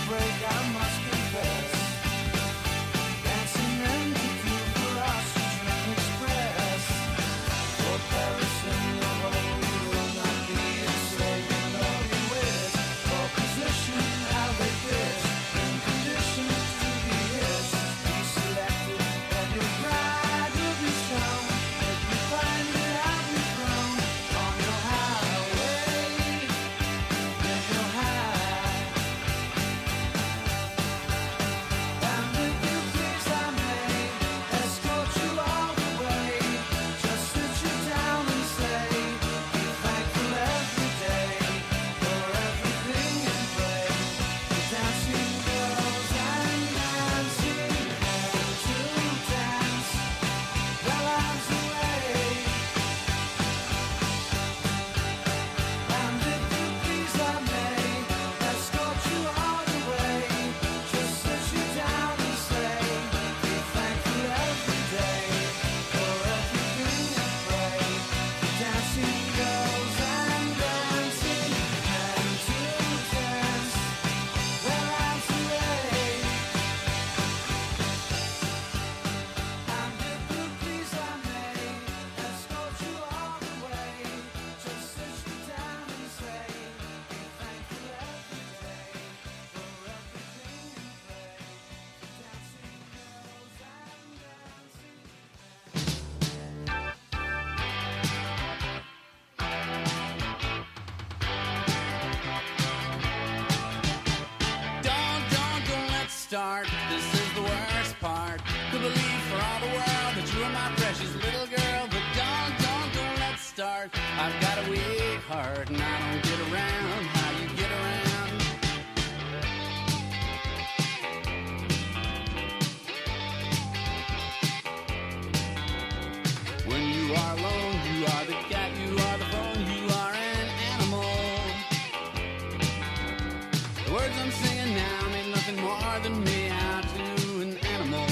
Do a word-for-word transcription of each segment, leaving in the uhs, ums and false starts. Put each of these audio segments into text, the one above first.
start. This is the worst part. Could believe for all the world that you are my precious little girl. But don't, don't, don't let's start. I've got a weak heart and I don't get around how you get around. When you are alone, you are the cat, you are the phone, you are an animal. The words I'm singing now mean nothing more than me out to an animal.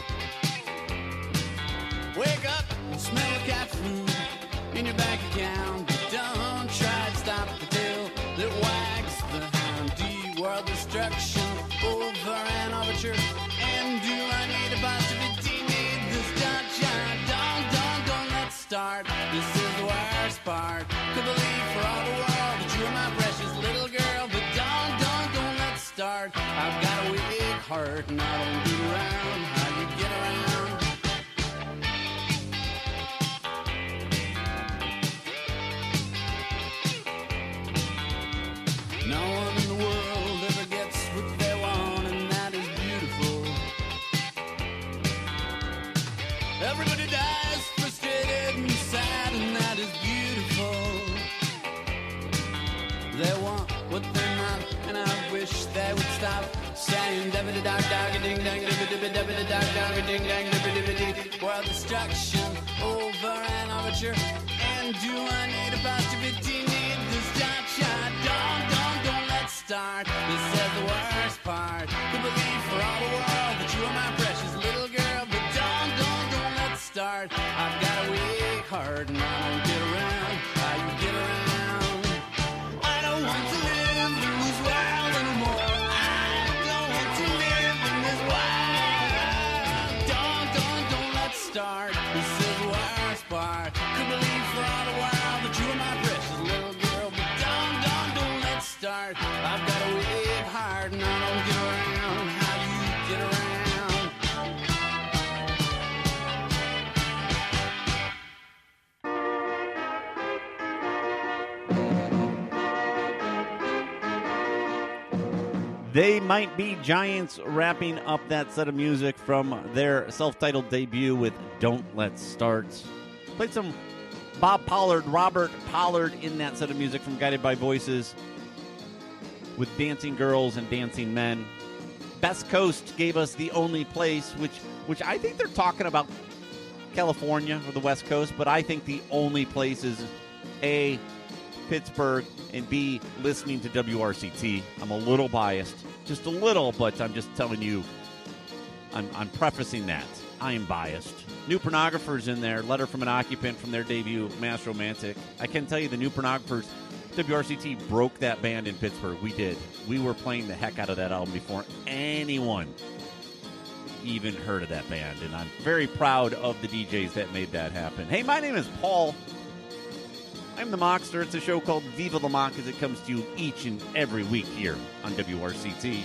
Wake up and smell the cat food in your bank account. But don't try to stop the tail that wags the hound. D world destruction over an overture. And do I need a positivity? Need this dot shot? Don't, don't, don't let's start. This is the worst part. Could believe for all the world that you are my precious little girl. But don't, don't, don't let's start. I've got a weak heart and I don't get around how you get around. No one in the world ever gets what they want, and that is beautiful. Everybody dies frustrated and sad, and that is beautiful. They want what they're not, and I wish they would stop saying dabba da dog dog ding dang dabba dabba dabba da dog dog ding dang dabba dabba dee. World destruction over an overture. And do I need a positivity? Need this dot shot? Don't, don't, don't let's start. This is the worst part. Could believe for all the world that you are my precious little girl. But don't, don't, don't let's start. I've got a weak heart and I don't get around how you get around. I don't want to live in this world anymore. I don't want to live in this world. Don't, don't, don't let's start. This is the worst part. Could believe for all the world that you are my precious little girl. But don't, don't, don't let's start. I've got a weak heart and I don't get around how you get around. They Might Be Giants wrapping up that set of music from their self-titled debut with Don't Let's Start. Played some Bob Pollard, Robert Pollard in that set of music from Guided by Voices with Dancing Girls and Dancing Men. Best Coast gave us The Only Place, which which I think they're talking about California or the West Coast, but I think the only place is A, Pittsburgh, and B, listening to W R C T. I'm a little biased, just a little, but I'm just telling you, I'm, I'm prefacing that. I am biased. New Pornographers in there, Letter from an Occupant from their debut, Mass Romantic. I can tell you the New Pornographers W R C T broke that band in Pittsburgh. We did. We were playing the heck out of that album before anyone even heard of that band, and I'm very proud of the D Js that made that happen. Hey, my name is Paul. I'm the Mockster. It's a show called Viva la Mock as it comes to you each and every week here on W R C T.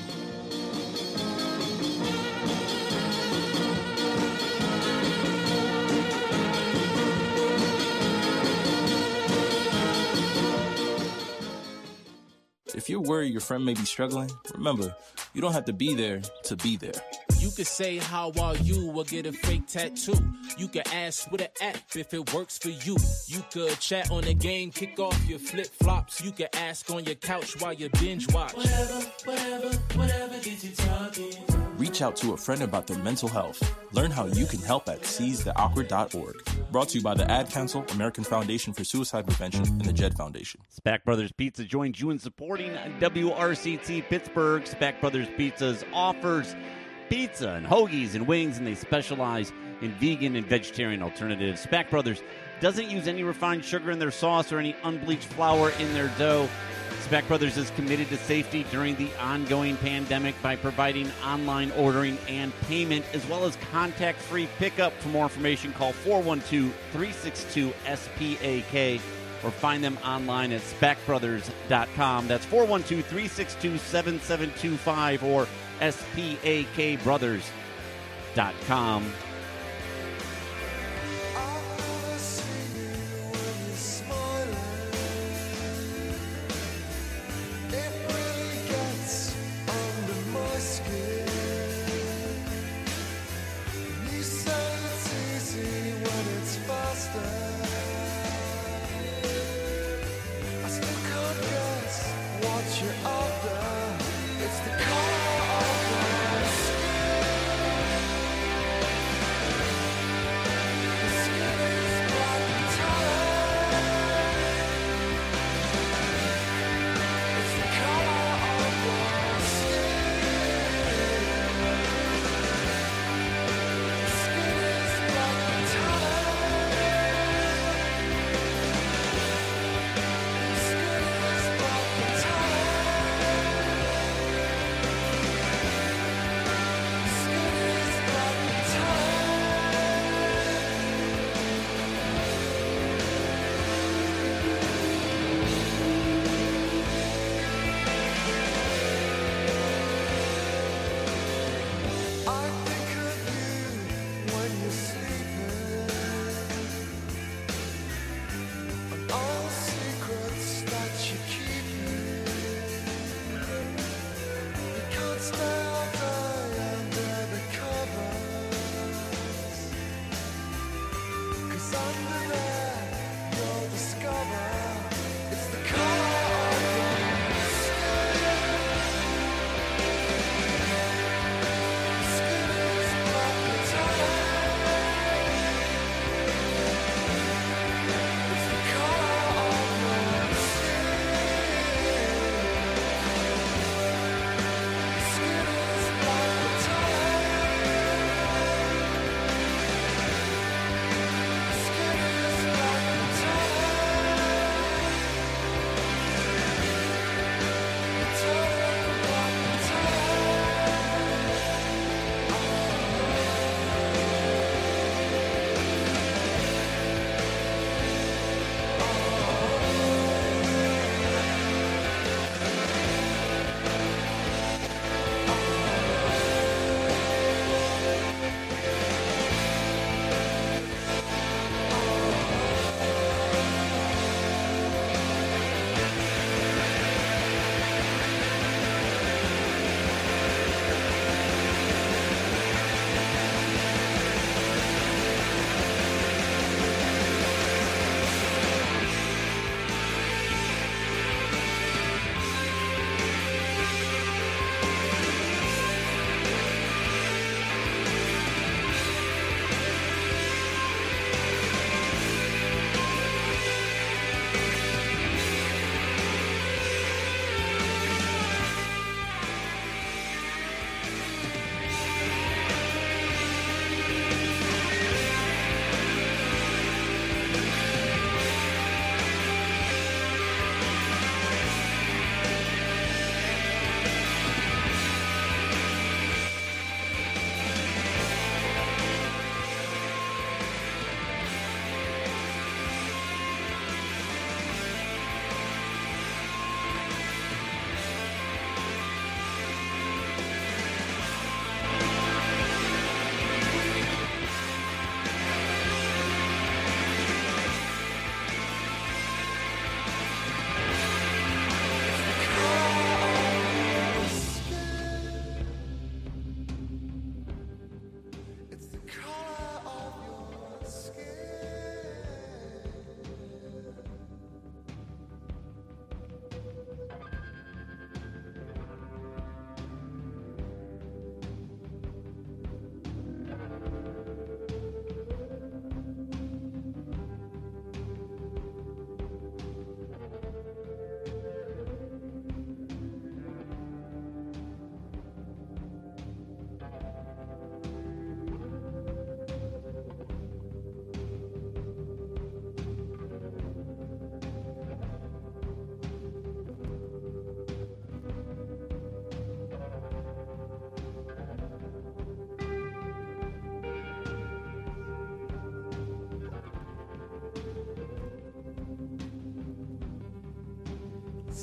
If you're worried your friend may be struggling, remember, you don't have to be there to be there. You could say, how are you, or get a fake tattoo. You could ask with an app if it works for you. You could chat on the game, kick off your flip-flops. You could ask on your couch while you binge watch. Whatever, whatever, whatever gets you talking. Reach out to a friend about their mental health. Learn how you can help at seize the awkward dot org. Brought to you by the Ad Council, American Foundation for Suicide Prevention, and the Jed Foundation. Spack Brothers Pizza joins you in supporting W R C T Pittsburgh. Spack Brothers Pizzas offers pizza and hoagies and wings, and they specialize in vegan and vegetarian alternatives. Spack Brothers doesn't use any refined sugar in their sauce or any unbleached flour in their dough. Spack Brothers is committed to safety during the ongoing pandemic by providing online ordering and payment, as well as contact-free pickup. For more information, call four one two, three six two, S P A K or find them online at spack brothers dot com. That's four one two, three six two, seven seven two five or S P A K brothers dot com.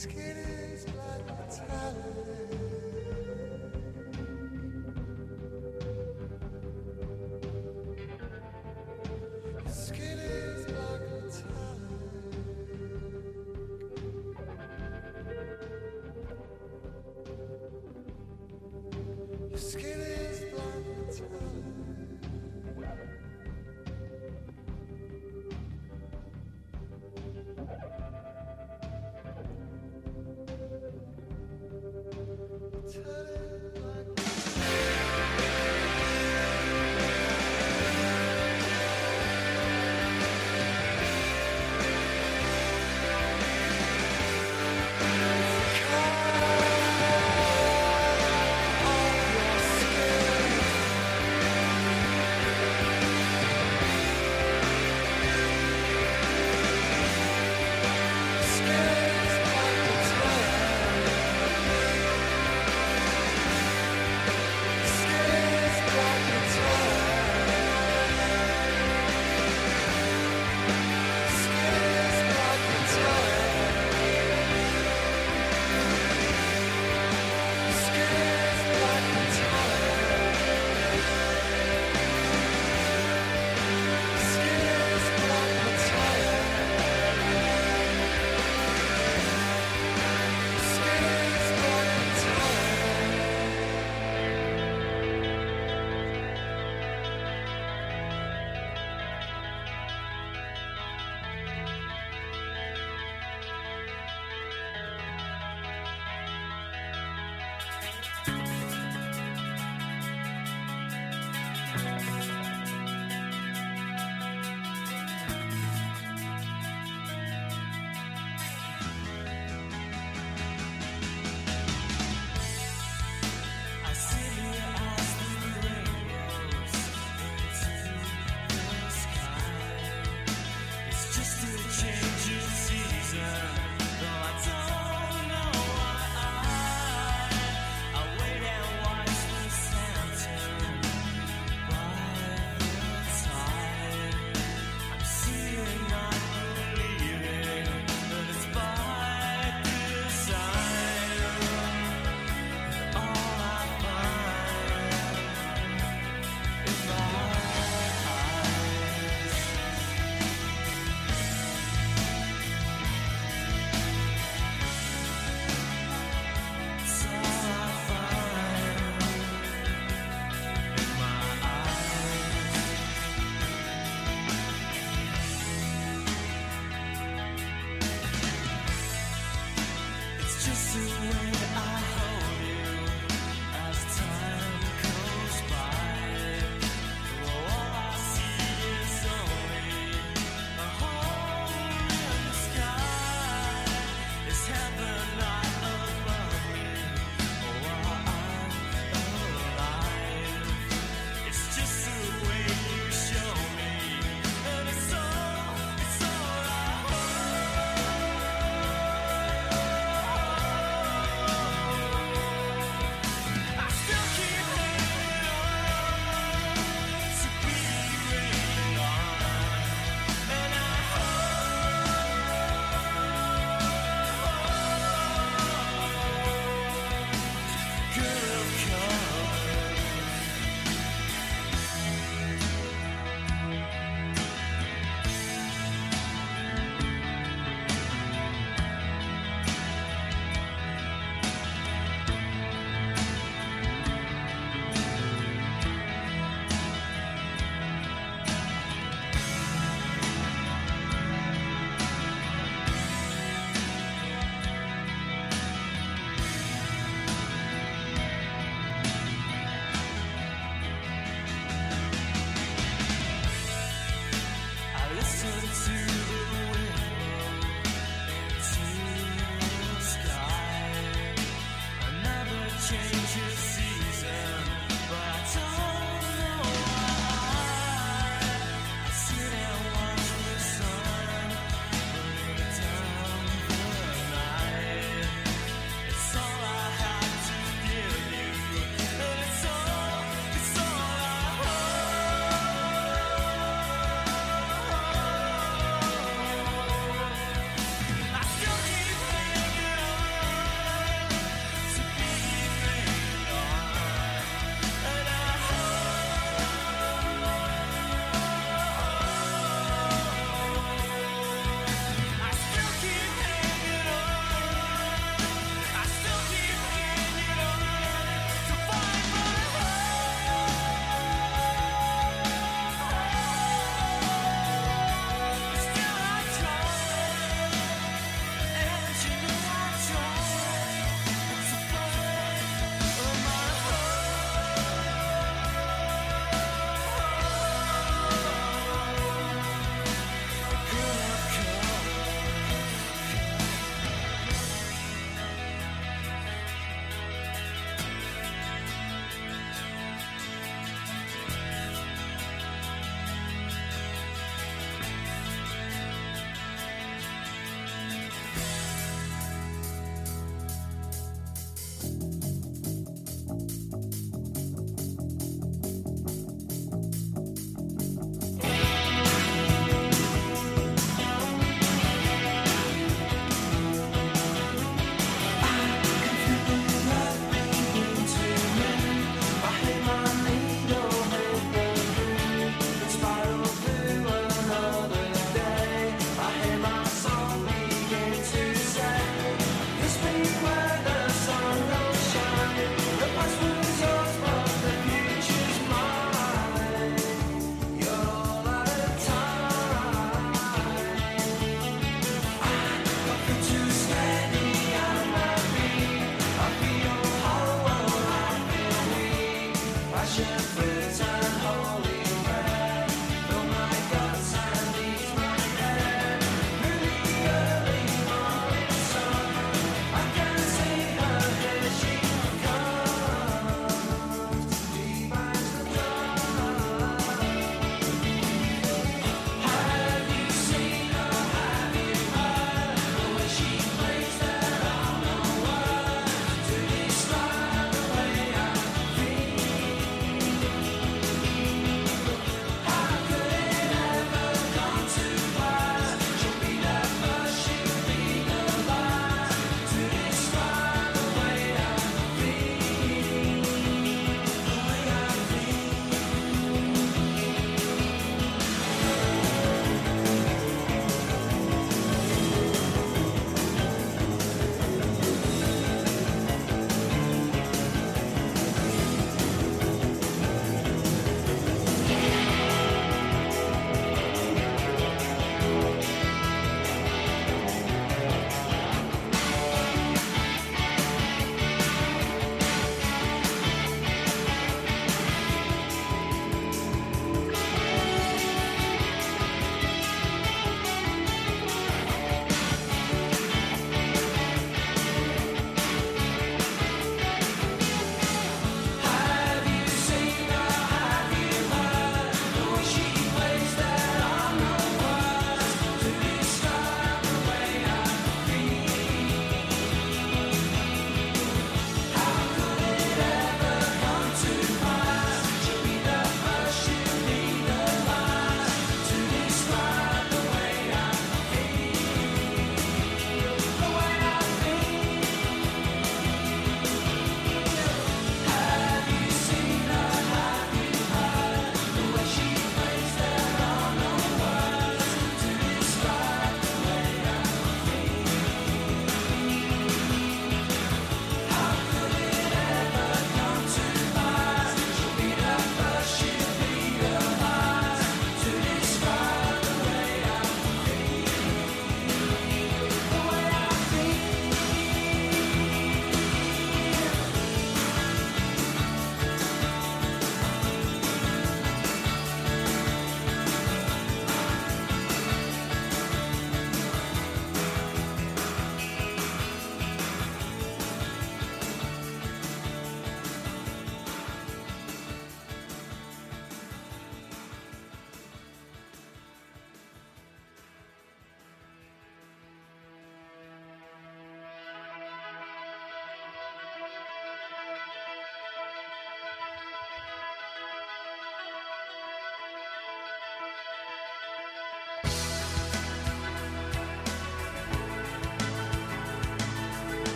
Skin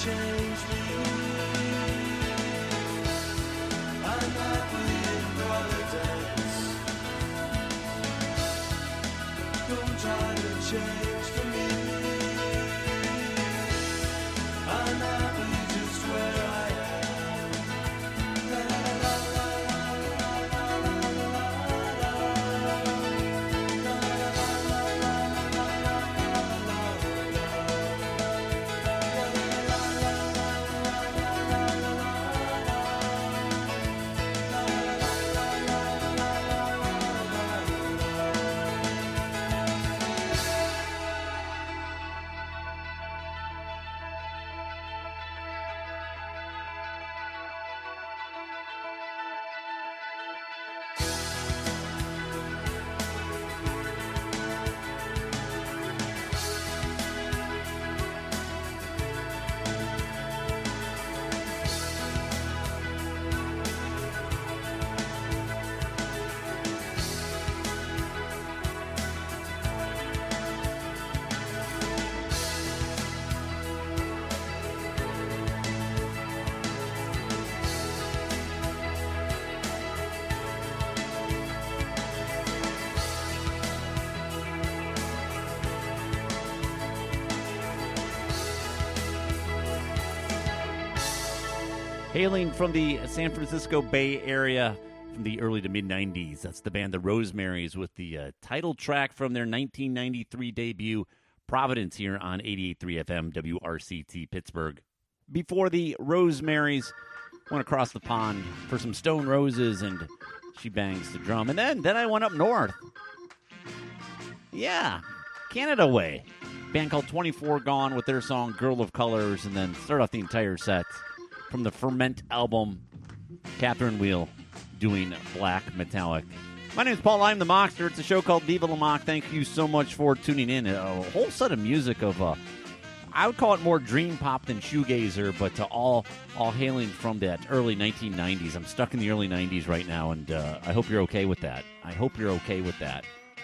change me. I'm happy in Providence. Don't try to change for me. I'm happy just where I am. La, la, la, la, la, la, la, la, la, Hailing from the San Francisco Bay Area from the early to mid-nineties, that's the band The Rosemaries with the uh, title track from their nineteen ninety-three debut, Providence, here on eighty-eight point three F M W R C T Pittsburgh. Before the Rosemaries, went across the pond for some Stone Roses and She Bangs the Drum. And then, then I went up north. Yeah, Canada way. Band called twenty-four Gone with their song Girl of Colors, and then start off the entire set from the Ferment album, Catherine Wheel doing Black Metallic. My name is Paul. I'm the Mockster. It's a show called Viva La Mock. Thank you so much for tuning in. A whole set of music of, uh, I would call it more dream pop than shoegazer, but uh, all all hailing from that early nineteen nineties. I'm stuck in the early nineties right now, and uh, I hope you're okay with that. I hope you're okay with that.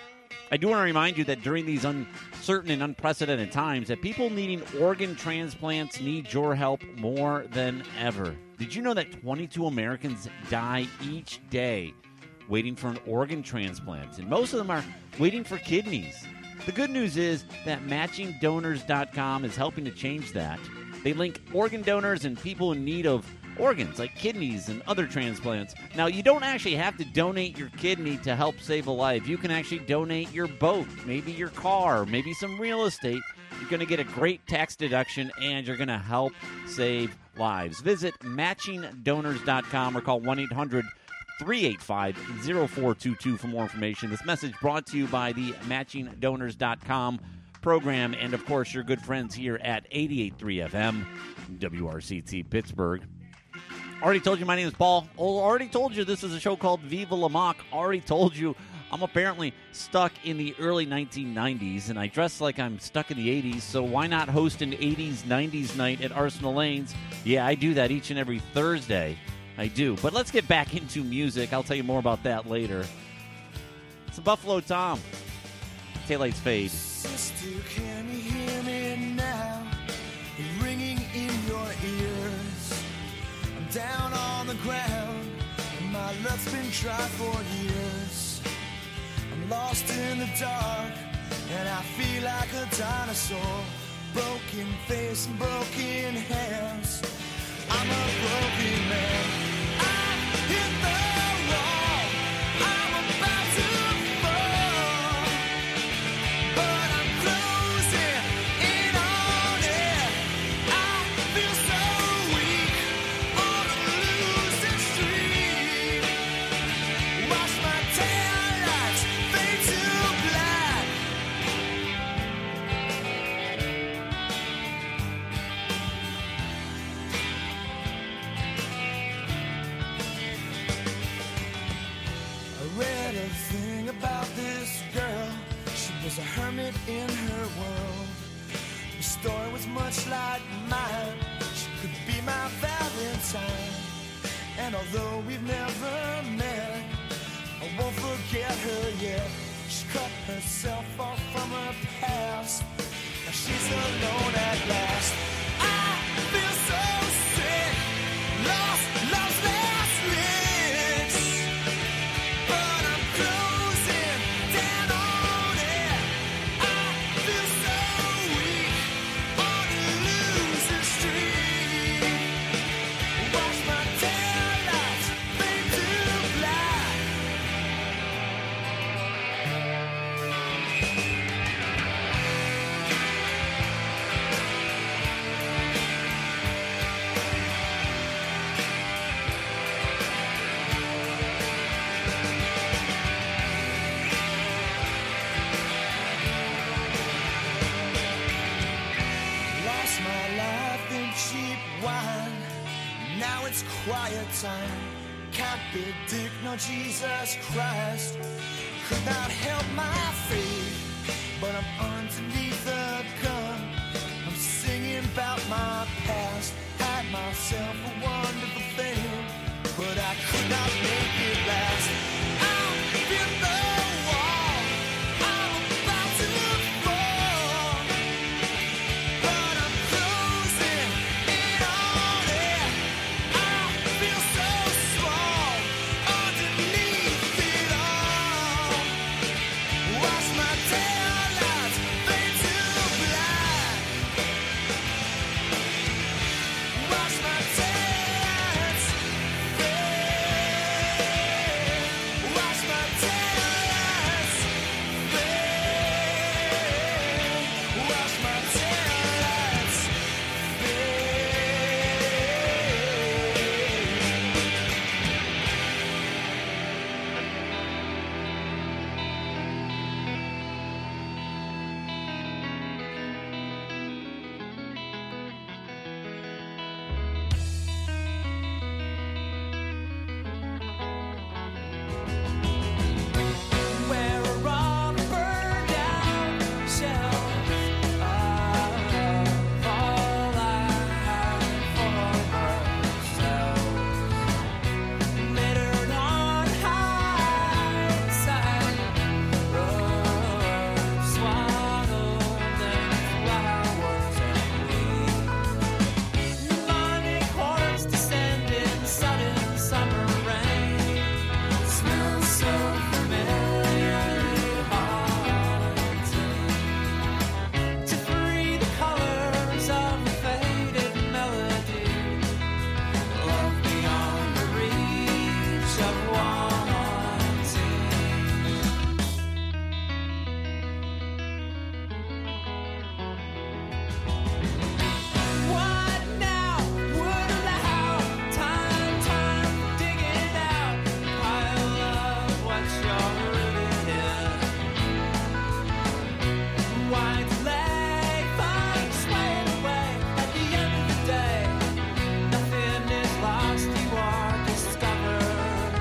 I do want to remind you that during these uncertain and unprecedented times, that people needing organ transplants need your help more than ever. Did you know that twenty-two Americans die each day waiting for an organ transplant? And most of them are waiting for kidneys. The good news is that matching donors dot com is helping to change that. They link organ donors and people in need of organs like kidneys and other transplants. Now, you don't actually have to donate your kidney to help save a life. You can actually donate your boat, maybe your car, maybe some real estate. You're going to get a great tax deduction, and you're going to help save lives. Visit matching donors dot com or call one eight hundred three eight five zero four two two for more information. This message brought to you by the matching donors dot com program and, of course, your good friends here at eighty-eight point three F M W R C T Pittsburgh. Already told you my name is Paul. Oh, already told you this is a show called Viva La Mock. Already told you I'm apparently stuck in the early nineteen nineties, and I dress like I'm stuck in the eighties, so why not host an eighties nineties night at Arsenal Lanes? Yeah, I do that each and every Thursday. I do. But let's get back into music. I'll tell you more about that later. It's a Buffalo Tom. Taillights Fade. Sister, can you hear me now? Ringing in your ears. I'm down on the ground, and my luck's been dry for years. I'm lost in the dark, and I feel like a dinosaur. Broken face and broken hands. I'm a broken man. I hit the wall. I'm about to fall, but I'm closing in on it. I feel so weak on a losing streak. Watch my taillights fade to black. I read a thing about this girl. She was a hermit in her world. The story was much like mine. She could be my Valentine. And although we've never met, I won't forget her yet. She cut herself off from her past. Now she's alone at last. I feel it's quiet time. Can't predict no Jesus Christ. Could not help my faith, but I'm underneath the gun. I'm singing about my past. Had myself a wonderful thing, but I could not make it last. I'm in the wall. I'm about to fall, but I'm closing in on it. I feel so small underneath it all. Watch my taillights fade to black. Watch my taillights fade. Watch my taillights fade. Watch my taillights Where a rock burned down shelf of all I had for ourselves, littered on hindsight, rose swaddled in flowers and leaves. Demonic hordes descend in sudden summer rain. Smells so familiarly haunting. To free the colors of the faded melody. Love beyond the reach of wanting. What now would allow time, time for digging out pile of what you're rooted in. Why delay? Find swaying away at the end of the day. Nothing is lost, you are discovered.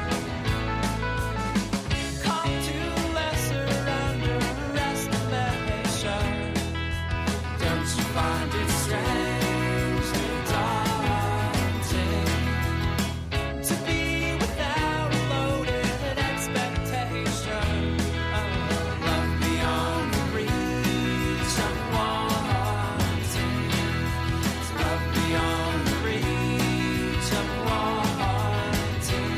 Come to lesser underestimation. Don't you find it strangely daunting to be without a loaded expectation of love beyond the reach of wanting? Love beyond the reach of wanting.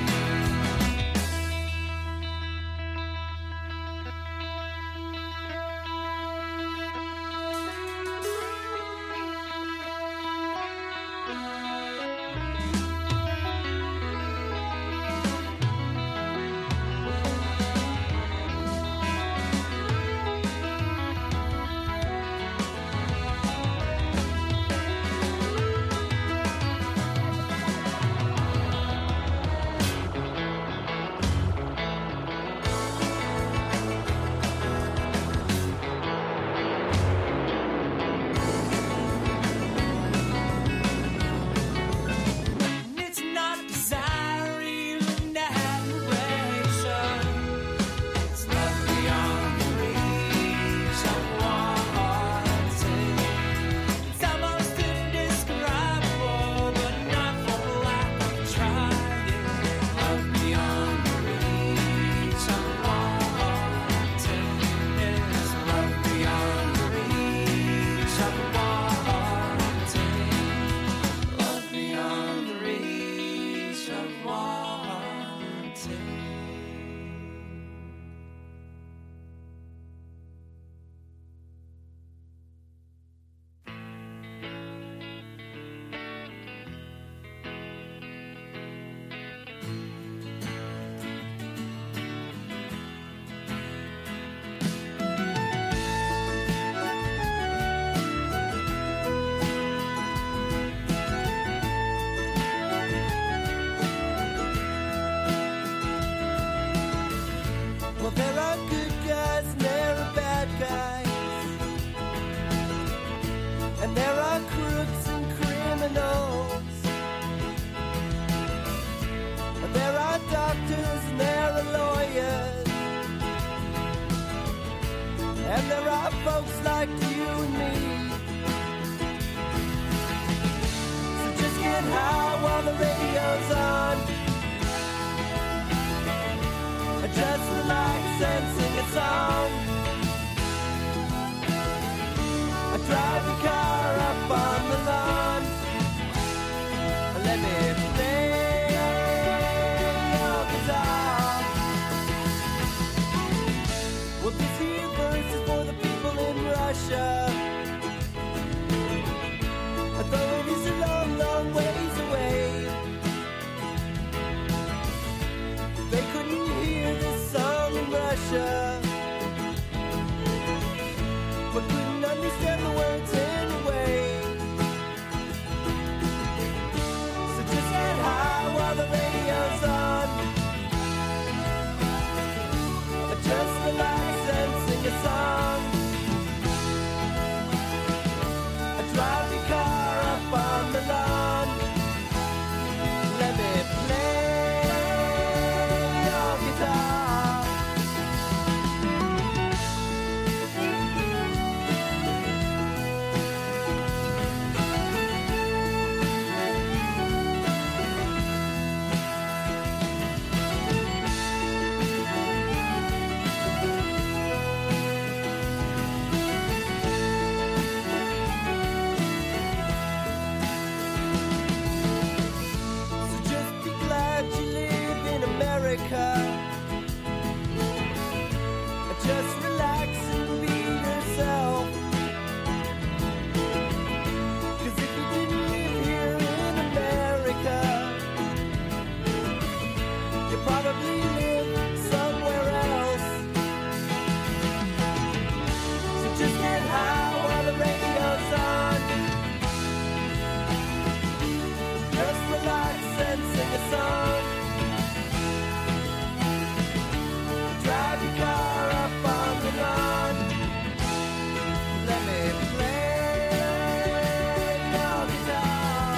there are folks like you and me. So just get high while the radio's on. Just relax and sing a song. I drive your car up on the lawn. Let me play your guitar. Well, this here verse is for the people in Russia. Though it is a long, long ways away, they couldn't hear this song in Russia, but couldn't understand the words anyway. So just get high while the radio's on. Just relax and sing a song. I drive your car up on the lawn. Let me play your guitar. So just be glad you live in America. Just relax and be yourself. 'Cause if you didn't live here in America, you probably live somewhere else. So just get high while the radio's on. Just relax and sing a song. Drive your car up on the lawn. Let me play your guitar.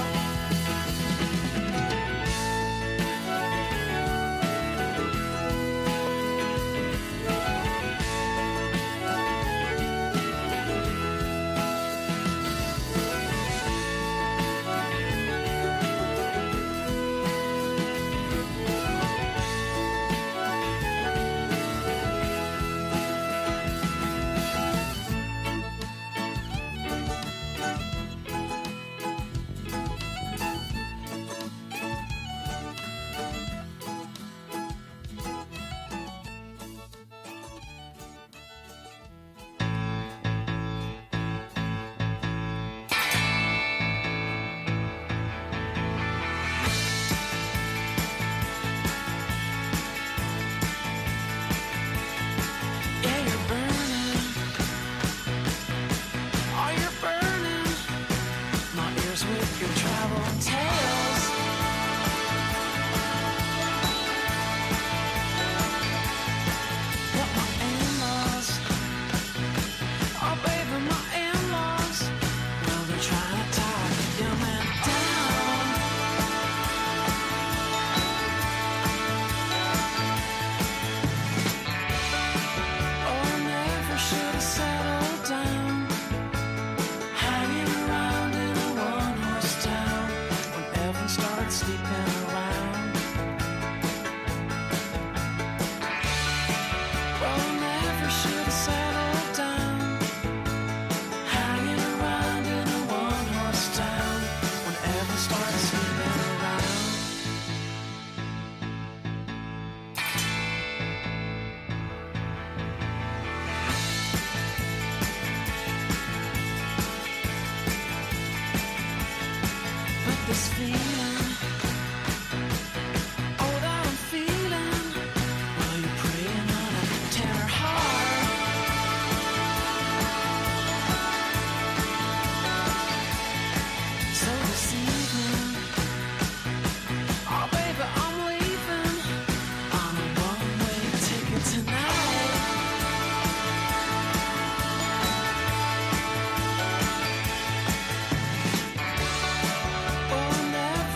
Yeah, you're burning. Oh, you're burning my ears with your travel tales. But my in-laws, oh baby, my in-laws, well they're trying to tie your man down. Oh, I never should have settled down, hanging around in a one-horse town when Evan started sleeping around. Well, I never should have settled down, hanging around in a one-horse town when Evan started sleeping around. But this feeling, oh that I'm feeling, while you're praying on a tenor heart. So this evening, oh baby, I'm leaving on a one-way ticket tonight. Oh, I never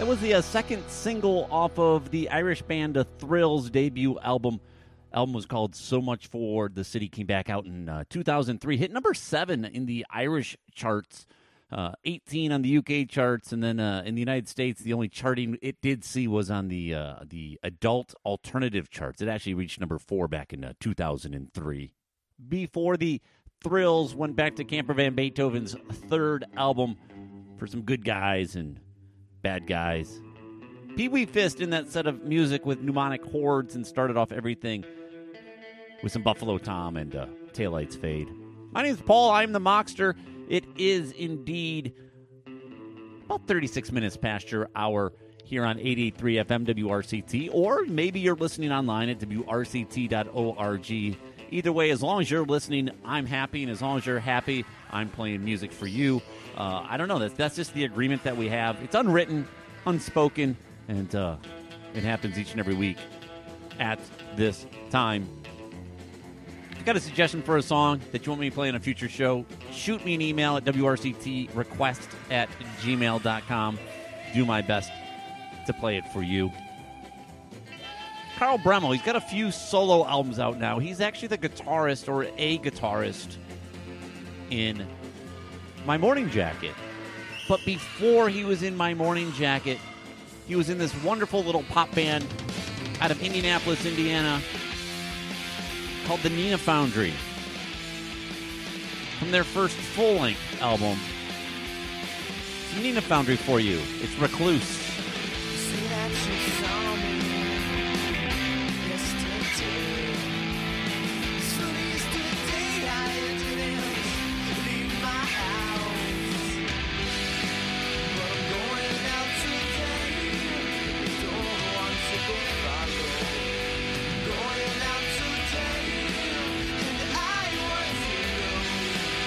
That was the uh, second single off of the Irish band uh, Thrills' debut album. Album was called So Much For the City. Came back out in uh, two thousand three. Hit number seven in the Irish charts, uh, eighteen on the U K charts, and then uh, in the United States, the only charting it did see was on the uh, the adult alternative charts. It actually reached number four back in uh, two thousand three. Before the Thrills went back to Camper Van Beethoven's third album for some good guys and bad guys. Pee Wee Fist in that set of music with Pneumonic Hordes and started off everything with some Buffalo Tom and uh, Taillights Fade. My name's Paul. I'm the Mockster. It is indeed about thirty-six minutes past your hour here on eighty-eight point three F M W R C T, or maybe you're listening online at W R C T dot org. Either way, as long as you're listening, I'm happy, and as long as you're happy, I'm playing music for you. Uh, I don't know. That's, that's just the agreement that we have. It's unwritten, unspoken, and uh, it happens each and every week at this time. If you got a suggestion for a song that you want me to play on a future show, shoot me an email at W R C T request at gmail dot com. Do my best to play it for you. Carl Bremmel, he's got a few solo albums out now. He's actually the guitarist, or a guitarist, in My Morning Jacket. But before he was in My Morning Jacket, he was in this wonderful little pop band out of Indianapolis, Indiana, called the Nina Foundry. From their first full-length album, it's Nina Foundry for you. It's Recluse. See that you saw me yesterday. So yesterday I didn't leave my house, but I'm going out today. Don't want to go follow. Going out today, and I want to know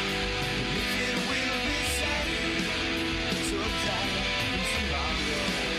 if it will be safe. So tired tomorrow.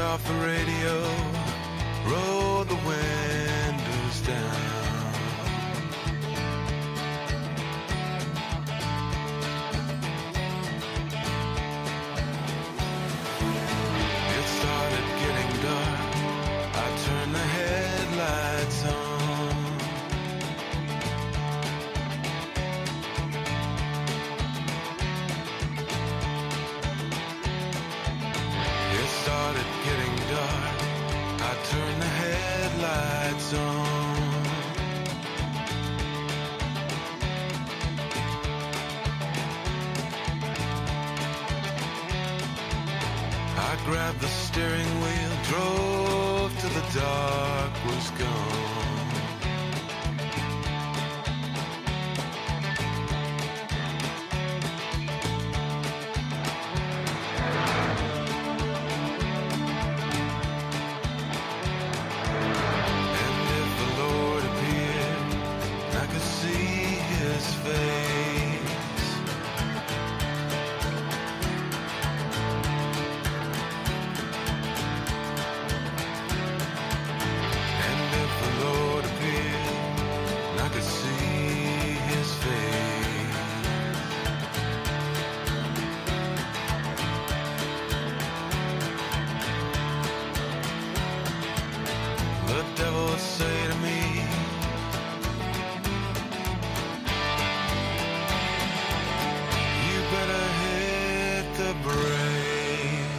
off the radio, rolled the windows down. It started getting dark. I turned the headlights on. It started getting dark. I turned the headlights on. I grabbed the steering wheel, drove till the dark was gone. And if the Lord appeared, I could see his face. And if the Lord appeared, I could see his face. The devil would say to me, you better hit the brakes.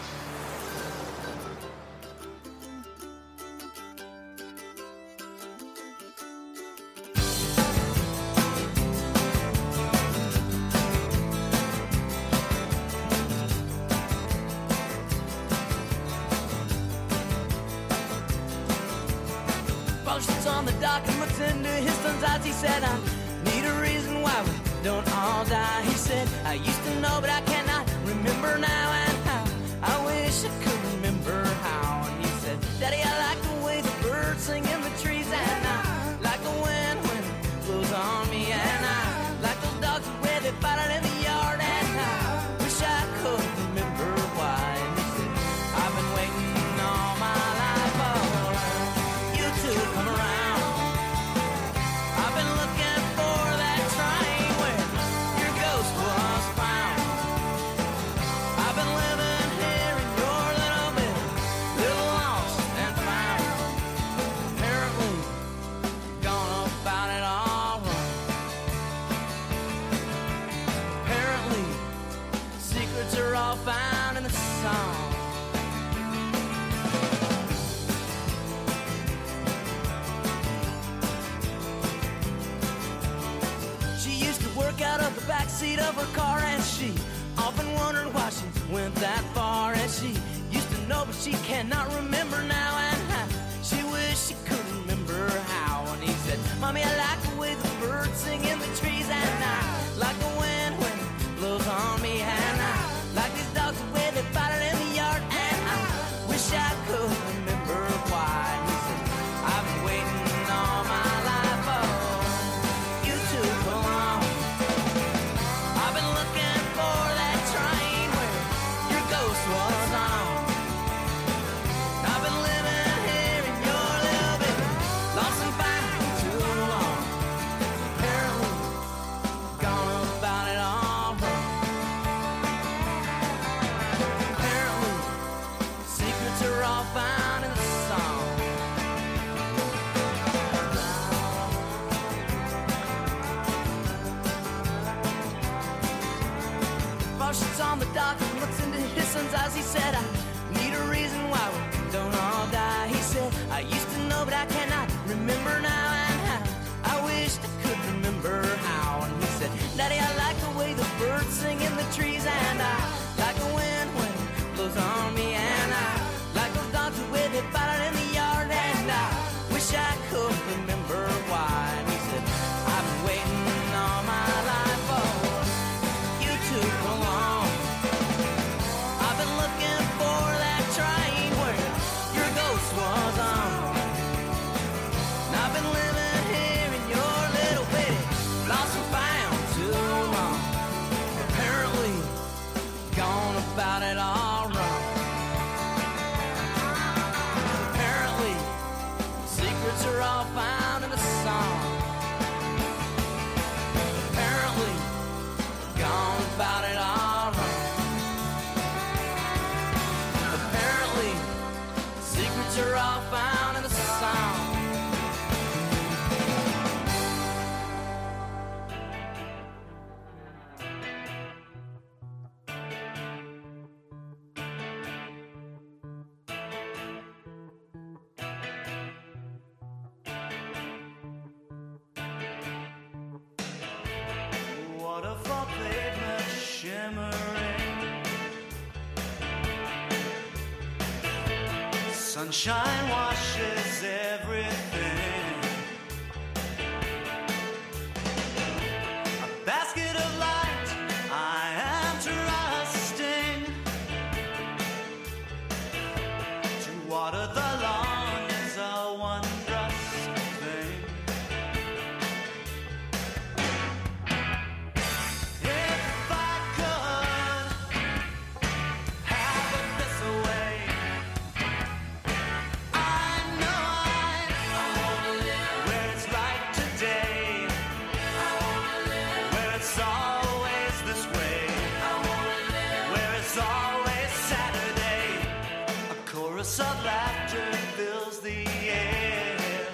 Paul sits on the dock and looks into his son's eyes. He said, I need a reason why we don't all die. He said, I used to know, but I cannot remember now. And how I wish I could remember how. And he said, Daddy, I like the way the birds sing in the trees. And I like the wind when it blows on me. And I like those dogs the way they fight out in the yard. And I wish I could remember why. And he said, I've been waiting all my life for you to come around. I've been looking for that train where your ghost was found. I've been living here in your little bit, little lost and found. Apparently, gone about it all wrong. Apparently, secrets are all found in the song. She used to work out of the backseat of her car, and she often wondered why she went that far. And she used to know, but she cannot remember now. And how she wished she could remember how. And he said, Mommy, I like the way the birds sing in the trees. And I like the wind when it blows on me. And I like these dogs the way they fight out in the yard. And I wish I could remember why. And he said, I've been waiting all my life for you to come on. I've been looking for that train where your ghost was on. I've been living here in your little bit, lost and found for too long. Apparently, gone about it all wrong. Apparently, secrets are all found in the song. Marshall's on the dock and looks into his son's eyes. He said, I need a reason why we don't all die. He said, I used to know, but I cannot remember now. And how I wished I could remember how. And he said, Daddy, I like the way the birds sing in the trees. And I like the wind when it blows on me. And I like those dogs the way they fight out in the yard. And I wish I could remember why. And he said, I've been waiting all my life for you to come along. I've been looking for that train where your ghost Sunshine washes everything. A basket of light I am trusting to water the lawn is a wondrous thing. If I could have it this way, I know I'd where it's like today, where it's always this way, where it's always Saturday. A chorus of laughter fills the air.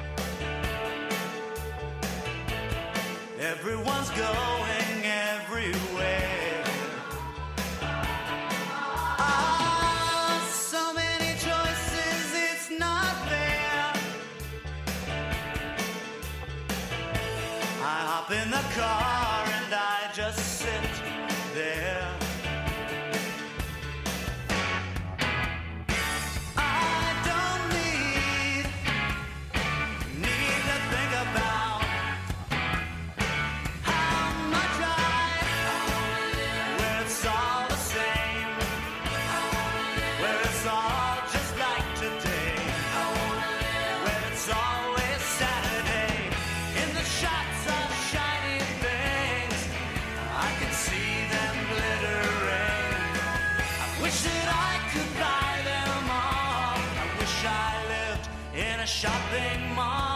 Everyone's going everywhere. Ah, so many choices, it's not fair. I hop in the car and I just sit there. I don't need, need to think about how much I, where it's all the same, where it's all just like today, where it's always Saturday. In the shots of shiny things, I can see them glittering. I wish that I could buy them all. I wish I lived in a shopping mall.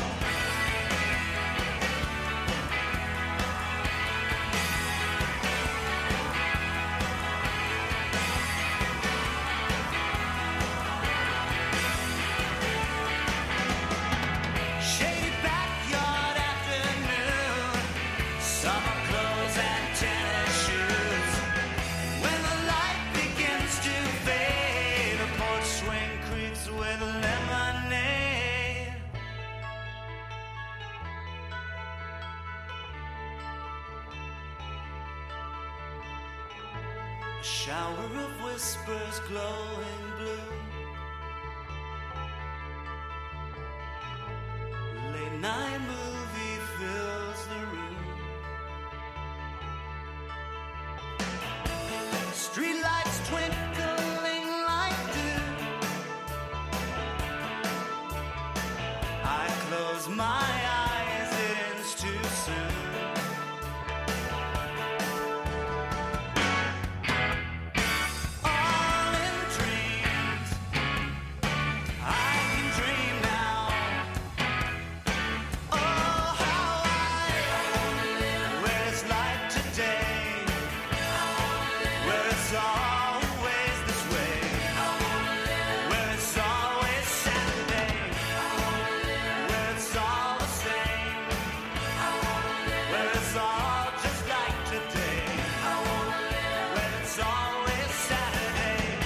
Shady backyard afternoon, summer clothes and tennis shoes. When the light begins to fade, a porch swing creaks with lemonade. A shower of whispers glowing blue. Late night movie fills the room. Streetlights twinkling like dew. I close my eyes, it's too soon. All in dreams, I can dream now. Oh, how I, where it's like today, where it's always this way, where it's always Saturday, where it's all the same, where it's all just like today, where it's always Saturday.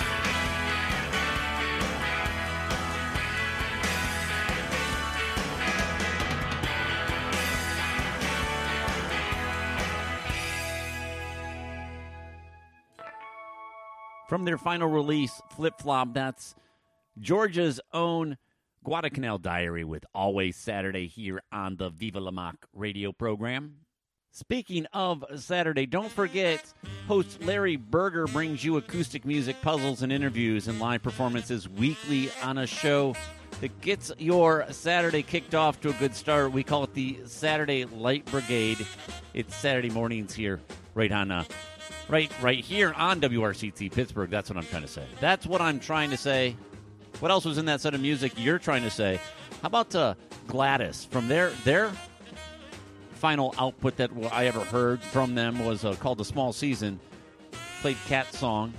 From their final release, Flip Flop, that's Georgia's own Guadalcanal Diary with Always Saturday here on the Viva La Mock radio program. Speaking of Saturday, don't forget, host Larry Berger brings you acoustic music, puzzles, and interviews and live performances weekly on a show that gets your Saturday kicked off to a good start. We call it the Saturday Light Brigade. It's Saturday mornings here, right on, uh, right, right here on W R C T Pittsburgh. That's what I'm trying to say. That's what I'm trying to say. What else was in that set of music you're trying to say? How about uh, Gladys from their their final output that I ever heard from them was uh, called The Small Season. Played Cat Song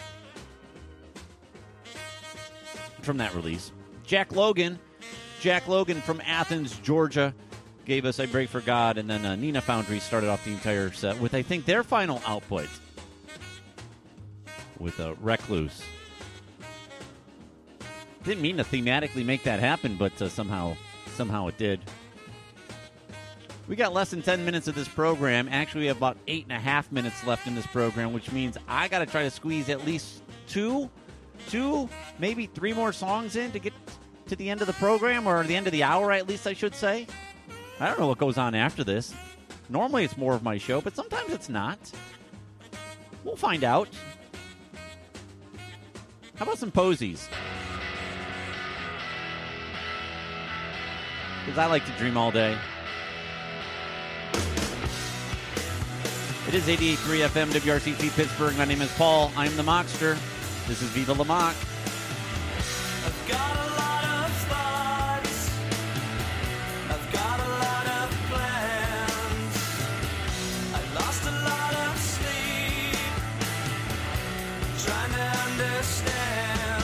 from that release. Jack Logan, Jack Logan from Athens, Georgia, gave us I Break for God, and then uh, Nina Foundry started off the entire set with, I think, their final output with uh, Recluse. Didn't mean to thematically make that happen, but uh, somehow, somehow it did. We got less than ten minutes of this program. Actually, we have about eight and a half minutes left in this program, which means I got to try to squeeze at least two two, maybe three more songs in to get to the end of the program, or the end of the hour, at least I should say. I don't know what goes on after this. Normally it's more of my show, but sometimes it's not. We'll find out. How about some posies? Because I like to dream all day. It is eighty-eight point three F M, W R C C Pittsburgh. My name is Paul. I'm the Mockster. This is Viva La Mock. I've got a lot of thoughts. I've got a lot of plans. I lost a lot of sleep, trying to understand.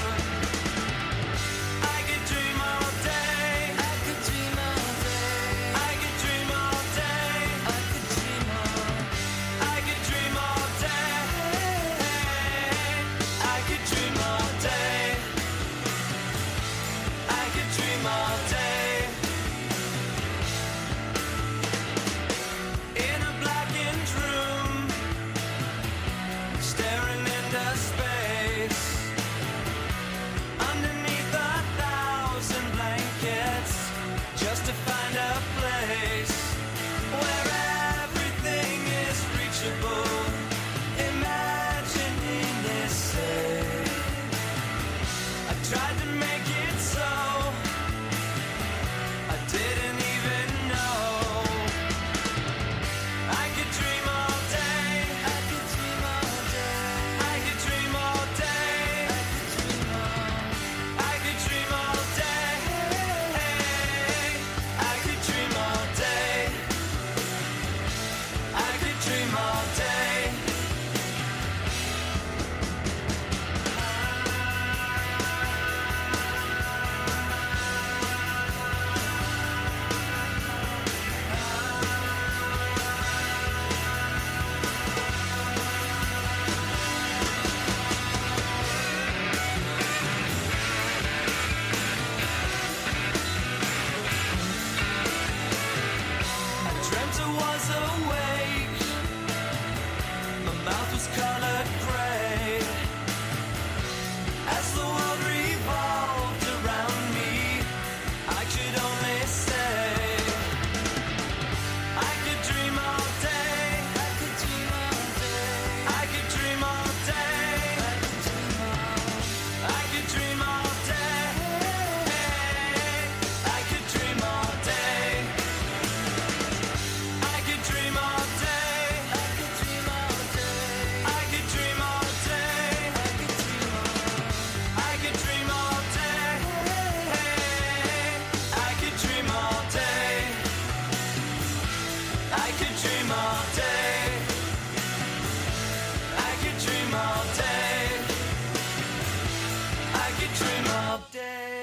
I could dream all day. I could dream all day. I could dream all day. I could dream all. I could dream all day. I could dream all day. I could dream all day. In a blackened room, staring into space. Underneath a thousand blankets, just to find a place where everything is reachable. Imagining is safe. I tried to make it so I didn't even know. I could dream all day. I could dream all day. I could dream all day. I could dream all. I could dream all day. I could dream all day. I dreamt I was awake. My mouth was colored gray. As the world revolved around me, I could only say, I could dream all day. I could dream all day. I could dream all day. I could dream all day. I could dream all day. I could dream all day. I could dream all day. I could dream all day. I could dream all day. I could dream all day. I could dream all day. I could dream all day. I could dream all day.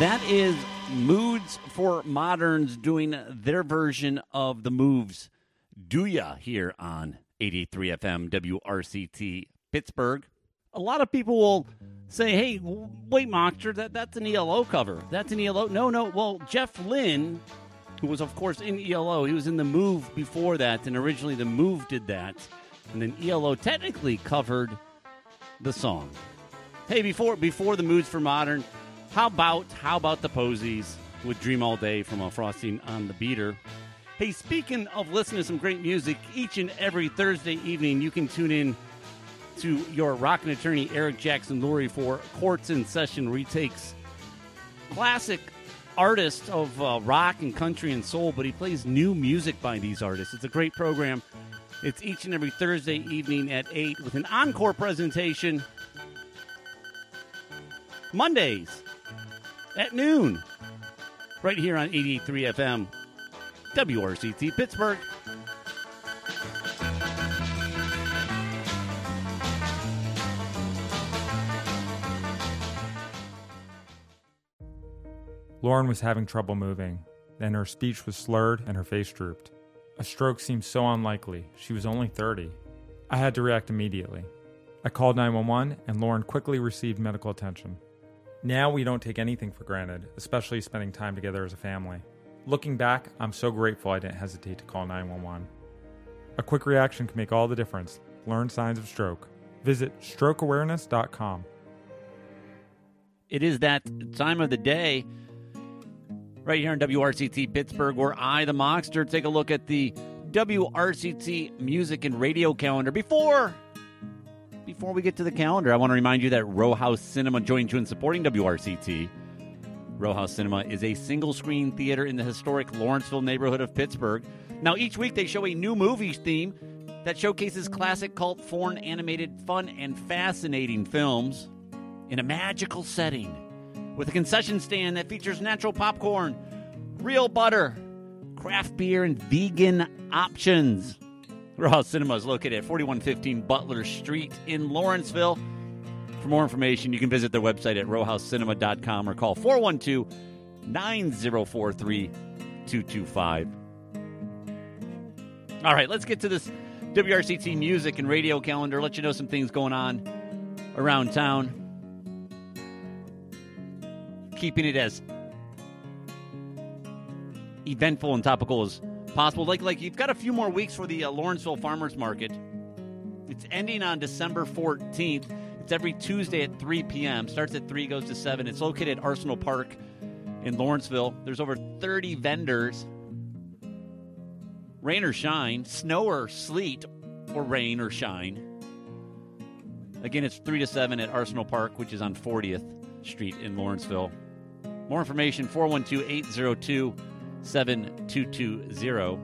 That is Moods for Moderns doing their version of the Moves. Do ya here on eighty-eight point three F M W R C T Pittsburgh. A lot of people will say, hey, wait, Monster, that, that's an E L O cover. That's an E L O. No, no. Well, Jeff Lynne, who was, of course, in E L O, he was in The Move before that, and originally The Move did that. And then E L O technically covered the song. Hey, before before the Moods for Modern, how about how about the Posies with Dream All Day from a Frosting on the Beater? Hey, speaking of listening to some great music, each and every Thursday evening you can tune in to your rockin' attorney Eric Jackson Lurie for Courts in Session, where he takes classic artists of uh, rock and country and soul, but he plays new music by these artists. It's a great program. It's each and every Thursday evening at eight with an encore presentation Mondays at noon right here on eighty-eight point three F M W R C T Pittsburgh. Lauren was having trouble moving. Then her speech was slurred and her face drooped. A stroke seemed so unlikely. She was only thirty. I had to react immediately. I called nine one one and Lauren quickly received medical attention. Now we don't take anything for granted, especially spending time together as a family. Looking back, I'm so grateful I didn't hesitate to call nine one one. A quick reaction can make all the difference. Learn signs of stroke. Visit stroke awareness dot com. It is that time of the day right here on W R C T Pittsburgh, where I, the Mockster, take a look at the W R C T music and radio calendar. Before, before we get to the calendar, I want to remind you that Row House Cinema joined you in supporting W R C T. Row House Cinema is a single-screen theater in the historic Lawrenceville neighborhood of Pittsburgh. Now, each week they show a new movie theme that showcases classic cult foreign animated fun and fascinating films in a magical setting, with a concession stand that features natural popcorn, real butter, craft beer, and vegan options. Row House Cinema is located at forty-one fifteen Butler Street in Lawrenceville. For more information, you can visit their website at row house cinema dot com or call four one two, nine zero four three, two two five. All right, let's get to this W R C T music and radio calendar, let you know some things going on around town. Keeping it as eventful and topical as possible. Like, like you've got a few more weeks for the uh, Lawrenceville Farmers Market. It's ending on December fourteenth. It's every Tuesday at three p.m. Starts at three, goes to seven. It's located at Arsenal Park in Lawrenceville. There's over thirty vendors. Rain or shine, snow or sleet, or rain or shine. Again, it's three to seven at Arsenal Park, which is on fortieth Street in Lawrenceville. More information, four one two, eight zero two, seven two two zero.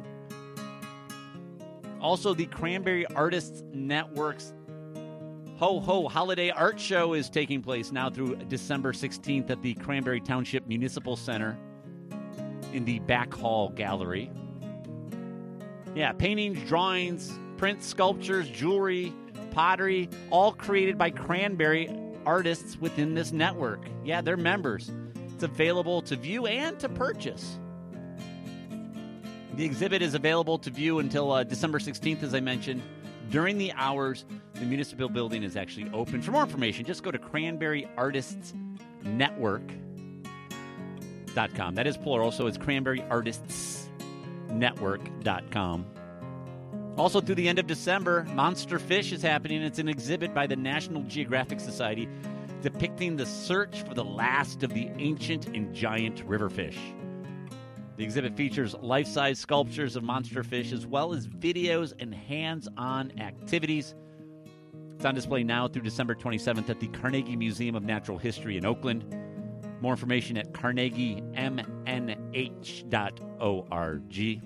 Also, the Cranberry Artists Network's Ho Ho Holiday Art Show is taking place now through December sixteenth at the Cranberry Township Municipal Center in the Back Hall Gallery. Yeah, paintings, drawings, prints, sculptures, jewelry, pottery, all created by Cranberry artists within this network. Yeah, they're members. It's available to view and to purchase. The exhibit is available to view until uh, December sixteenth, as I mentioned. During the hours, the municipal building is actually open. For more information, just go to cranberry artists network dot com. That is plural, so it's cranberry artists network dot com. Also, through the end of December, Monster Fish is happening. It's an exhibit by the National Geographic Society depicting the search for the last of the ancient and giant river fish. The exhibit features life-size sculptures of monster fish as well as videos and hands-on activities. It's on display now through December twenty-seventh at the Carnegie Museum of Natural History in Oakland. More information at carnegie m n h dot org.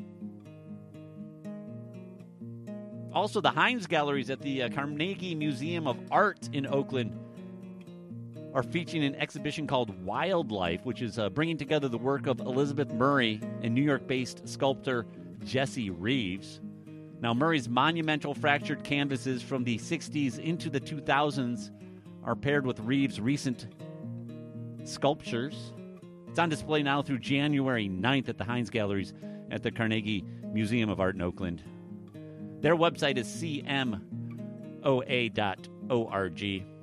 Also, the Heinz Galleries at the uh, Carnegie Museum of Art in Oakland are featuring an exhibition called Wildlife, which is uh, bringing together the work of Elizabeth Murray and New York-based sculptor Jesse Reeves. Now, Murray's monumental fractured canvases from the sixties into the two thousands are paired with Reeves' recent sculptures. It's on display now through January ninth at the Heinz Galleries at the Carnegie Museum of Art in Oakland. Their website is c m o a dot org.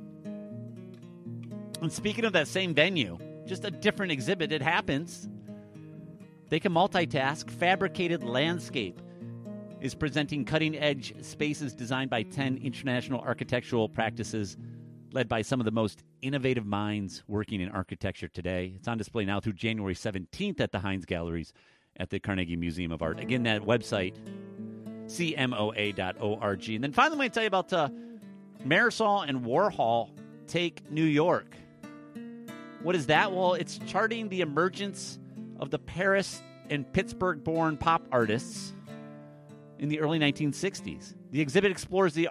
And speaking of that same venue, just a different exhibit, it happens. They can multitask. Fabricated Landscape is presenting cutting-edge spaces designed by ten international architectural practices led by some of the most innovative minds working in architecture today. It's on display now through January seventeenth at the Heinz Galleries at the Carnegie Museum of Art. Again, that website, c m o a dot org. And then finally, I'm going to tell you about uh, Marisol and Warhol Take New York. What is that? Well, it's charting the emergence of the Paris and Pittsburgh-born pop artists in the early nineteen sixties. The exhibit explores the